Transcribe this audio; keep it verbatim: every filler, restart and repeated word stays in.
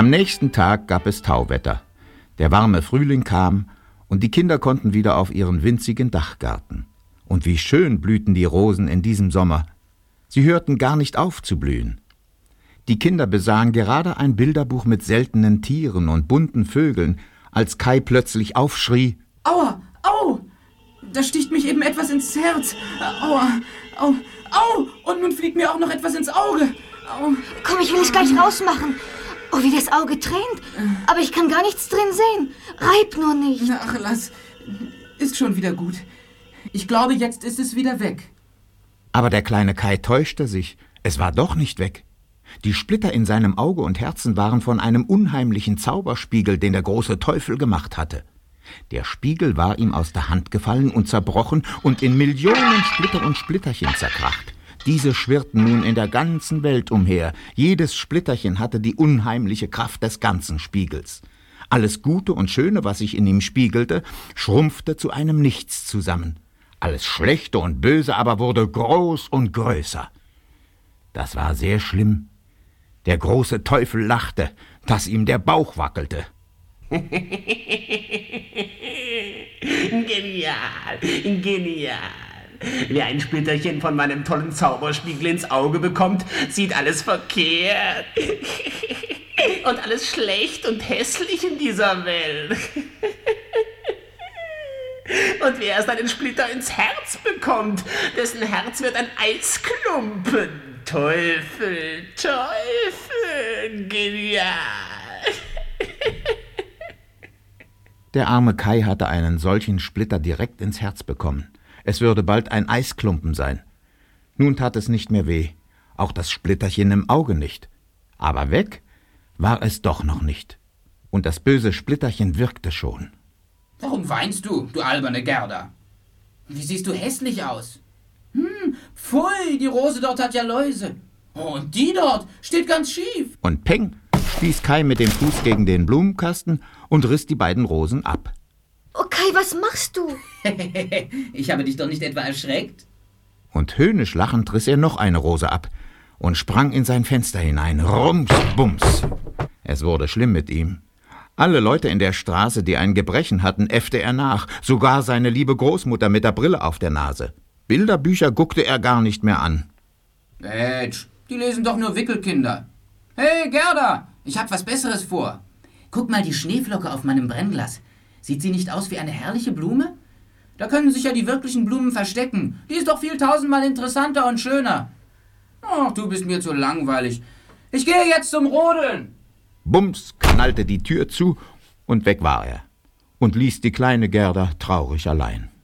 Am nächsten Tag gab es Tauwetter. Der warme Frühling kam und die Kinder konnten wieder auf ihren winzigen Dachgarten. Und wie schön blühten die Rosen in diesem Sommer. Sie hörten gar nicht auf zu blühen. Die Kinder besahen gerade ein Bilderbuch mit seltenen Tieren und bunten Vögeln, als Kai plötzlich aufschrie: Aua, au! Da sticht mich eben etwas ins Herz. Aua, au, au! Und nun fliegt mir auch noch etwas ins Auge. Au. Komm, ich will es gleich rausmachen. Oh, wie das Auge tränt. Aber ich kann gar nichts drin sehen. Reib nur nicht. Ach, lass. Ist schon wieder gut. Ich glaube, jetzt ist es wieder weg. Aber der kleine Kai täuschte sich. Es war doch nicht weg. Die Splitter in seinem Auge und Herzen waren von einem unheimlichen Zauberspiegel, den der große Teufel gemacht hatte. Der Spiegel war ihm aus der Hand gefallen und zerbrochen und in Millionen Splitter und Splitterchen zerkracht. Diese schwirrten nun in der ganzen Welt umher. Jedes Splitterchen hatte die unheimliche Kraft des ganzen Spiegels. Alles Gute und Schöne, was sich in ihm spiegelte, schrumpfte zu einem Nichts zusammen. Alles Schlechte und Böse aber wurde groß und größer. Das war sehr schlimm. Der große Teufel lachte, dass ihm der Bauch wackelte. Genial, genial. Wer ein Splitterchen von meinem tollen Zauberspiegel ins Auge bekommt, sieht alles verkehrt. Und alles schlecht und hässlich in dieser Welt. Und wer erst einen Splitter ins Herz bekommt, dessen Herz wird ein Eisklumpen. Teufel, Teufel, genial. Der arme Kai hatte einen solchen Splitter direkt ins Herz bekommen. Es würde bald ein Eisklumpen sein. Nun tat es nicht mehr weh, auch das Splitterchen im Auge nicht. Aber weg war es doch noch nicht. Und das böse Splitterchen wirkte schon. Warum weinst du, du alberne Gerda? Wie siehst du hässlich aus? Hm, pfui, die Rose dort hat ja Läuse. Oh, und die dort steht ganz schief. Und peng stieß Kai mit dem Fuß gegen den Blumenkasten und riss die beiden Rosen ab. Oh Kai, was machst du? Ich habe dich doch nicht etwa erschreckt? Und höhnisch lachend riss er noch eine Rose ab und sprang in sein Fenster hinein. Rums, bums. Es wurde schlimm mit ihm. Alle Leute in der Straße, die ein Gebrechen hatten, äffte er nach. Sogar seine liebe Großmutter mit der Brille auf der Nase. Bilderbücher guckte er gar nicht mehr an. Mensch, die lesen doch nur Wickelkinder. Hey, Gerda, ich hab was Besseres vor. Guck mal die Schneeflocke auf meinem Brennglas. Sieht sie nicht aus wie eine herrliche Blume? Da können sich ja die wirklichen Blumen verstecken. Die ist doch viel tausendmal interessanter und schöner. Ach, du bist mir zu langweilig. Ich gehe jetzt zum Rodeln. Bums knallte die Tür zu und weg war er und ließ die kleine Gerda traurig allein.